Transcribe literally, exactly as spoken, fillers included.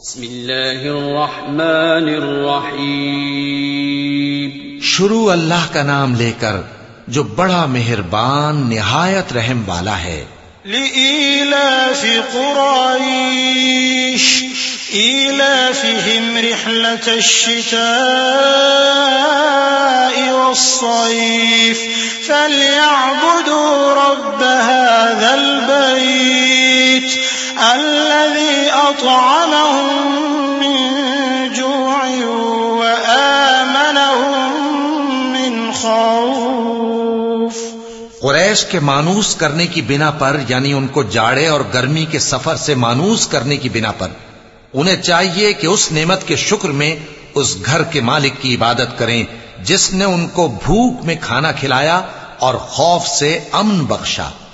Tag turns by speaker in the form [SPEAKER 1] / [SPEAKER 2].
[SPEAKER 1] बिस्मिल्लाहिर्रहमानिर्रहीम।
[SPEAKER 2] शुरू अल्लाह का नाम लेकर जो बड़ा मेहरबान निहायत रहम वाला है।
[SPEAKER 3] लिईलाफि कुरैश ईलाफिहिम रिहलतश शिताइ वस्सैफ फल्यअबुदू रब्ब हाज़ल बैत अल्लज़ी अत्अमहुम मिन जूअin व आमनहुम मिन खौफ।
[SPEAKER 2] कुरैश के मानूस करने की बिना पर, यानी उनको जाड़े और गर्मी के सफर से मानूस करने की बिना पर, उन्हें चाहिए कि उस नेमत के शुक्र में उस घर के मालिक की इबादत करें जिसने उनको भूख में खाना खिलाया और खौफ से अमन बख्शा।